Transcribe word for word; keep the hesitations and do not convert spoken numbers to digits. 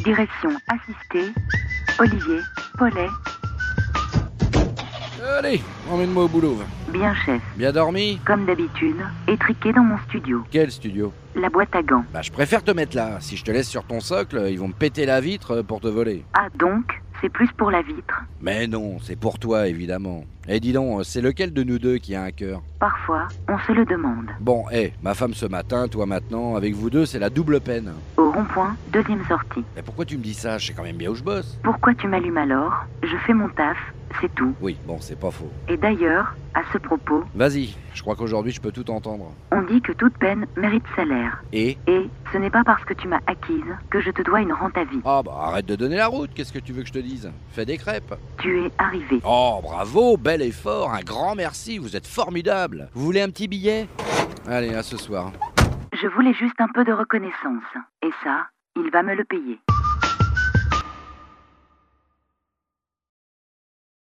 Direction assistée, Olivier, Paulet. Allez, emmène-moi au boulot. Bien chef, Bien dormi? comme d'habitude, étriqué dans mon studio. Quel studio? La boîte à gants. Bah je préfère te mettre là. Si je te laisse sur ton socle, ils vont me péter la vitre pour te voler. Ah donc, c'est plus pour la vitre. Mais non, c'est pour toi évidemment. Eh dis donc, c'est lequel de nous deux qui a un cœur? Parfois, on se le demande. Bon, hé, ma femme ce matin, toi maintenant, avec vous deux, c'est la double peine. Au rond-point, deuxième sortie. Mais pourquoi tu me dis ça? Je sais quand même bien où je bosse. Pourquoi tu m'allumes alors? Je fais mon taf, c'est tout. Oui, bon, c'est pas faux. Et d'ailleurs, à ce propos, Vas-y, je crois qu'aujourd'hui je peux tout entendre. on dit que toute peine mérite salaire. Et? Et ce n'est pas parce que tu m'as acquise que je te dois une rente à vie. Ah bah arrête de donner la route, qu'est-ce que tu veux que je te dise? Fais des crêpes. Tu es arrivé. Oh bravo, bel effort, un grand merci, vous êtes formidable. Vous voulez un petit billet? Allez, à ce soir. Je voulais juste un peu de reconnaissance. Et ça, il va me le payer.